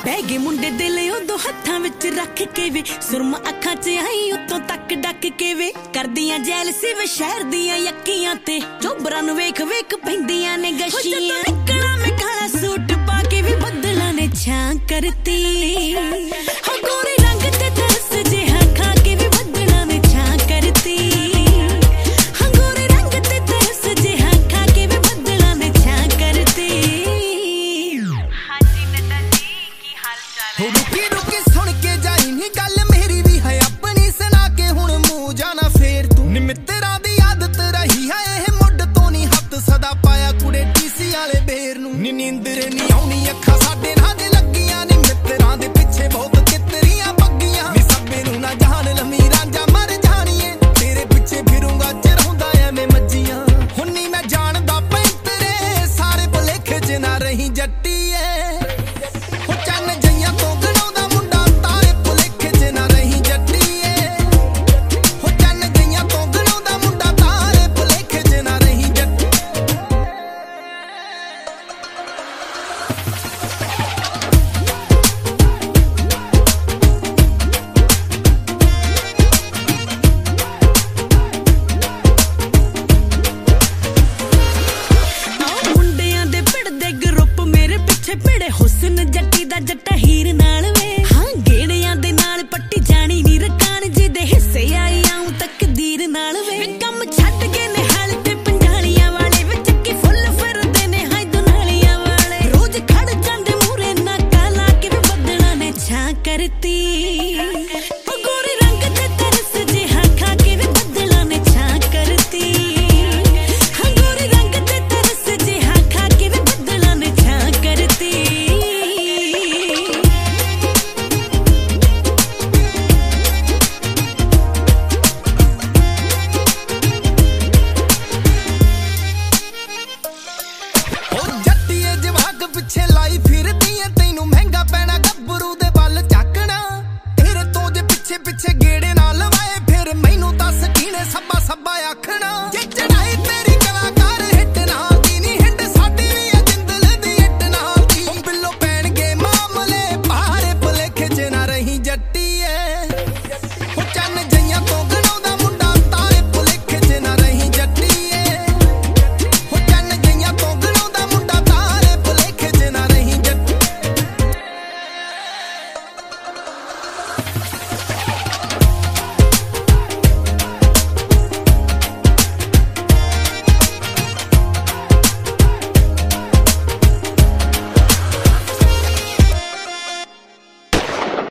ਬਹਿ ਗਏ ਮੁੰਡੇ ਦਿਲ ਉਦੋਂ ਹੱਥਾਂ ਵਿੱਚ ਰੱਖ ਕੇ ਵੇ ਸੁਰਮਾ ਅੱਖਾਂ 'ਚ ਆਈ ਉੱਤੋਂ ਤੱਕ ਡੱਕ ਕੇ ਵੇ ਕਰਦੀਆਂ ਜੈਲਸੀ ਵੇ ਸ਼ਹਿਰ ਦੀਆਂ ਯੱਕੀਆਂ ਤੇ ਚੋਬਰਾਂ ਨੂੰ ਵੇਖ ਵੇਖ ਪੈਂਦੀਆਂ ਨੇ ਗਸ਼ੀਆਂ ਨਿਕਲਾਂ ਮੈਂ ਕਾਲਾ ਸੂਟ ਪਾ ਕੇ ਵੀ ਬੱਦਲਾਂ ਨੇ ਛਾਂ ਕਰਤੀ ਹੋ ਗੋਰੇ ਰੰਗ ਤੇ ਤਰਸ ਜਿਹਾ ਖਾ ਕੇ ਵੀ ਬੱਦਲਾਂ ਨੇ ਛਾਂ ਕਰਤੀ ਹੋ ਗੋਰੇ ਰੰਗ ਤੇ ਤਰਸ ਜਿਹਾ ਖਾ ਕੇ ਵੀ ਬੱਦਲਾਂ ਨੇ ਛਾਂ ਕਰਤੀ ਹਾਂਜੀ ਨੇਤਾ ਜੀ ਕੀ ਹਾਲ ਚਾਲ ਹੈ ਰੁਕੀ ਰੁਕੀ ਸੁਣ ਕੇ ਜਾਈ ਨੀ ਗੱਲ ਮੇਰੀ ਵੀ ਹੈ ਆਪਣੀ ਸੁਣਾ ਕੇ ਹੁਣ ਮੂੰਹ ਜਾਣਾ ਫੇਰ ਤੂੰ ਨੀ ਮਿੱਤਰਾਂ ਦੀ ਆਦਤ ਰਹੀ ਹੈ ਇਹ ਮੁੱਢ ਤੋਂ ਨੀ ਹੱਥ ਸਦਾ ਪਾਇਆ ਕੁੜੇ ਟੀਸੀ ਵਾਲੇ ਬੇਰ ਨੂੰ ਨੀ ਨੀਂਦਰ ਨੀ ਆਉਣੀ ਅੱਖਾਂ ਸਾਡੇ ਨਾਲ ਦੇ ਲੱਗੀਆਂ ਨੀ ਮਿੱਤਰਾਂ ਦੇ ਪਿੱਛੇ ਬਹੁਤ ਕਿਤਰੀਆਂ ਬੱਗੀਆਂ ਨੀ ਸਭੇ ਨੂੰ ਨਾ ਜਾਣ ਲੰਮੀ ਰਾਂਝਾ ਮਰ ਜਾਣੀਏ ਤੇਰੇ ਪਿੱਛੇ ਫਿਰੂੰਗਾ ਚਿਰਾਉਂਦਾ ਐਵੇਂ ਮੱਜੀਆਂ ਹੁਣ ਨੀ ਮੈਂ ਜਾਣਦਾ ਪੈਂਤਰੇ ਸਾਰੇ ਭੁਲੇਖੇ 'ਚ ਨਾ ਰਹੀ ਜੱਟੀਏ ਭਿੜੇ ਹੁਸਨ ਜੱਟੀ ਦਾ ਜੱਟ ਹੀਰ